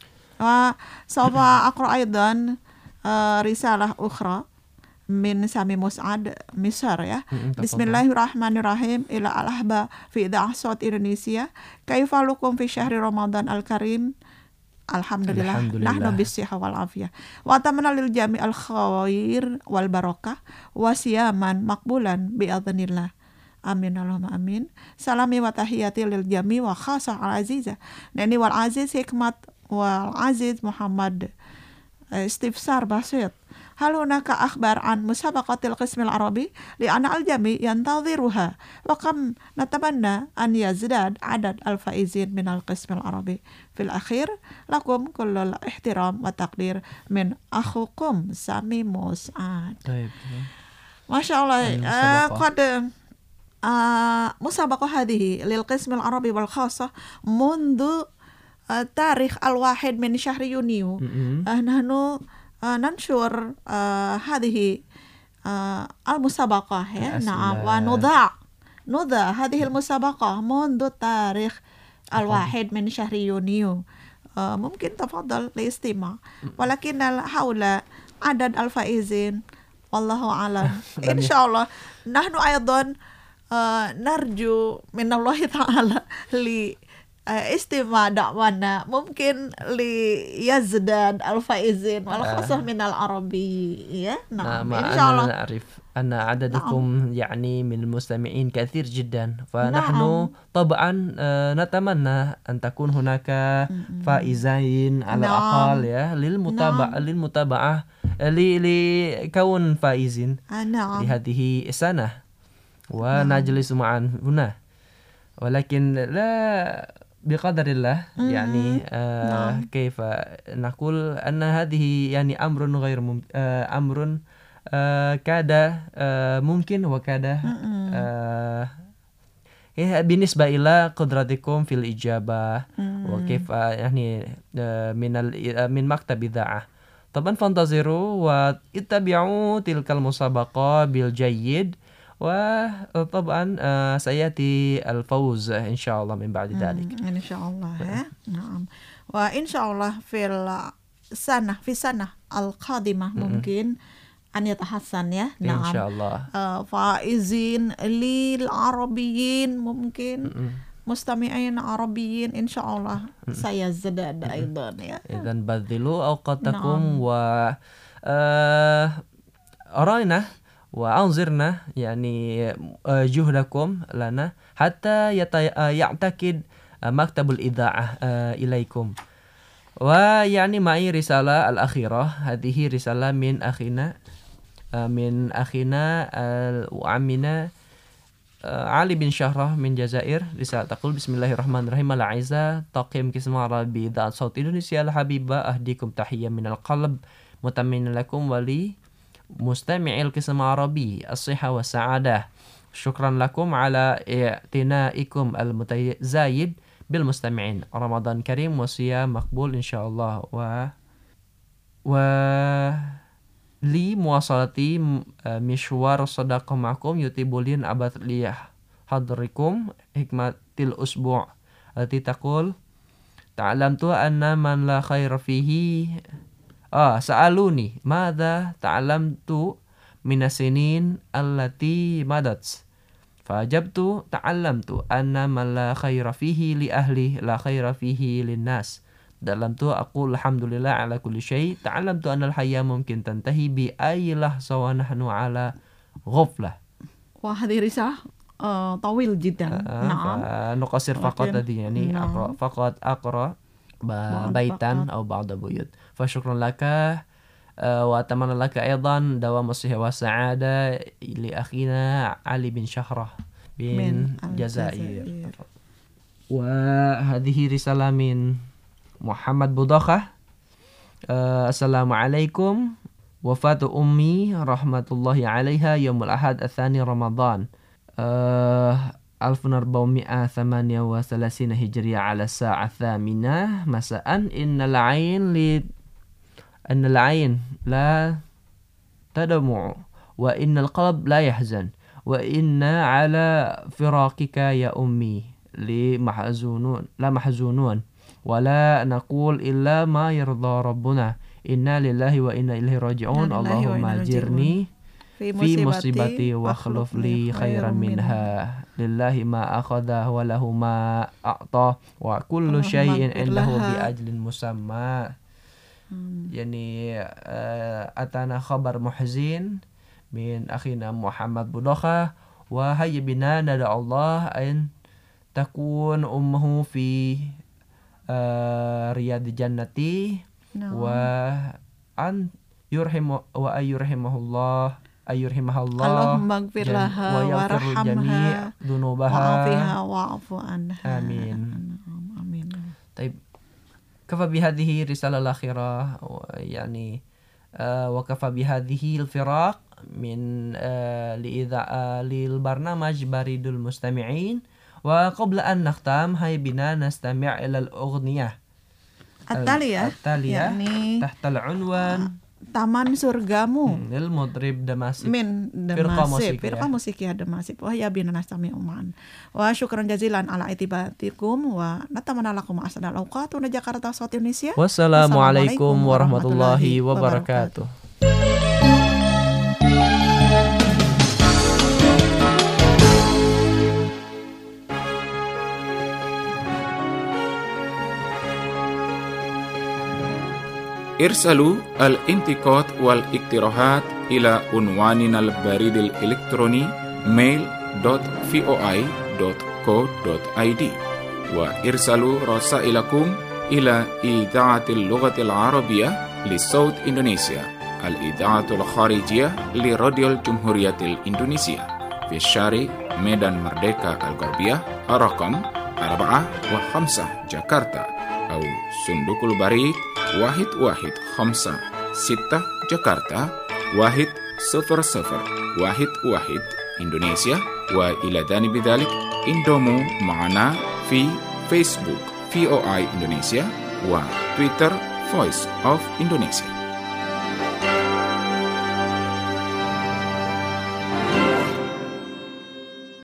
Wa saufa aqra aidan uh, risalah ukhra min Sami Mus'ad Misr ya. Mm-hmm. Bismillahirrahmanirrahim ila al-ahba fi idza'ah Saut Indonesia. Kaifa lukum fi syahri Ramadan al-Karim? Alhamdulillah, nahnu bis-sihah wal afiyah. Wa tamanna lil jami' al-khair wal barakah wa siyaman maqbulan bi idznillah. Amin Allahumma amin. Salami wa tahiyati lil jami' wa khasah al-aziza. Nani wal aziz hikmat wal aziz Muhammad istifsar basit. Hal hunaka akhbar an musabaqatil qismil arabi li'anna al-jami' yantadhiruha wa kam natamanna an yazdad adad al-faizin min al-qismil arabi. Fil akhir lakum kullul ihtiram wa taqdir min akhukum Sami Mus'ad. Baik. Masyaallah. Qad musabaqah hadhihi lil qismil arabi wal khassah mundu tarikh al-wahid min syahri Yuniyu. Nahnu Uh, nansur uh, hadhihi uh, al-musabaqah ya. Na'am wa nudha nudha hadhihi al-musabaqah mundu tarikh al-wahid min syahri Yuniyu. Uh, mungkin tafadhal li istima. Walakin al-haula adad al-faizin wallahu alam. Insyaallah nahnu aidan uh, narju minallahi ta'ala li Uh, istima da'wana mungkin li yazdad al-faizin wal khasah min al-arabi ya. Nah, insyaallah na'rif anna adadakum yani min al-mustami'in kathir jiddan fa nahnu tab'an uh, natamanna an takun hunaka mm-hmm. faizain ala aqal ya lil mutaba'ah lil mutaba'ah li li kaun faizin li hadhihi sanah wa najlisu ma'an huna walakin la بقدر الله يعني آه كيف نقول أن هذه يعني أمر غير مم... آه أمر آه كاد آه ممكن وكاد آه بالنسبة إلى قدرتكم في الإجابة وكيف آه يعني آه من ال... من مكتب إذاعة طبعا فانتظروا واتبعوا تلك المسابقة بالجيد وطبعا uh, سيأتي الفوز إن شاء الله من بعد ذلك. إن شاء الله ya. نعم. وإن شاء الله في السنة في السنة القادمة ممكن أن يتحسن ya. نعم. إن شاء الله. Uh, فائزين للعربيين ممكن مستمعين عربيين إن شاء الله سيزداد أيضا ya. إذن بذلوا أوقاتكم و uh, أرينا وأنظرنا يعني جهدكم لنا حتى يعتقد مكتب الإذاعة إليكم. ويعني معي رسالة الأخيرة هذه رسالة من أخينا uh, min akhina al-amina uh, Ali bin Syahrah min Jazair. Risalah taqul bismillahirrahmanirrahim. Al-aiza taqim kisma rabbi da'at saut Indonesia al-habibah ahdikum tahiyyah minal qalb mutamin lakum wali mustami'il kisma rabbi as-siha wa sa'adah. Syukran lakum ala i'tinaikum al-mutazayid bil mustami'in. Ramadan karim wa siyam maqbul insyaallah. Wa wa li muwasalati mishwar sadaqah ma'akum yutibulin abad liyah hadrikum hikmatil usbu' allati taqul ta'lamtu anna man la khaira fihi ah sa'aluni madza ta'lamtu minasinin allati madat fajabtu ta'allamtu anna man la khaira fihi li ahli la khaira fihi linnas. Dalam tu aku alhamdulillah ala kulli syai. Ta'allamtu anal hayya mungkin tantahi bi aylah sawa nahnu ala ghaflah. Wah, hadhihi risalah uh, tawil jiddan. Na'am. Nuqasir faqat tadi yani aqra faqat aqra baitan atau ba'da buyut. Fa syukran laka wa atamanna laka aidan dawam as-sihha wa sa'ada li akhina Ali bin Syahrah bin Jazair. Wa hadhihi risalah min Muhammad Budakhah. uh, Assalamualaikum. Wafatu ummi rahmatullahi alaiha yaumul ahad athani Ramadan uh, ألف وأربعمائة وثمانية وثلاثين هجرية على الساعة الثامنة مساء. إن العين ل... أن العين لا تدمع وإن القلب لا يحزن وإن على فراقك يا أمي لمحزونون لا محزونون ولا نقول إلا ما يرضى ربنا إنا لله وإنا إليه راجعون. اللهم أجرني في مصيبتي واخلف لي خيرا منها لله ما أخذ وله ما أعطى وكل شيء عنده بأجل مسمى. يعني أتانا خبر محزن من أخينا محمد بودخة وهيا بنا ندعو الله أن تكون أمه في riyadil jannati wa an yurhimu wa ayyurhimahullah ayyurhimahullah Allahumma ighfir laha warhamha wa'afiha wa'fu anha. Amin. Amin. Taib. Kafa bihadhihi risalah al-akhirah yani wa kafa bihadhihi al-firaq min li'idha lil barnamaj baridul mustami'in. Wa qabla an nakhtam hay bina nastami' ila al-ughniyah at-taliyah yakni tahta al-unwan Taman Surgamu lil mudrib Damasib min Damasib firqa musikiyah Damasib. Wah ya bina nastami uman wa syukran jazilan ala itibatikum wa natamanna lakum ahsanal awqat wa Jakarta South Indonesia. Wassalamualaikum warahmatullahi wabarakatuh. ارسلوا الانتقاد والاقتراحات إلى عنواننا البريد الإلكتروني mail dot voi dot co dot id وارسلوا رسائلكم إلى إذاعة اللغة العربية لصوت إندونيسيا الإذاعة الخارجية لراديو الجمهورية الإندونيسية في الشارع ميدان مردeka الغربية رقم أربعة وخمسة جاكرتا أو صندوق البريد واحد واحد خمسة ستة جاكرتا واحد صفر صفر واحد واحد إندونيسيا. وإلى جانب ذلك انضموا معنا في فيسبوك في أو آي إندونيسيا وتويتر Voice of Indonesia.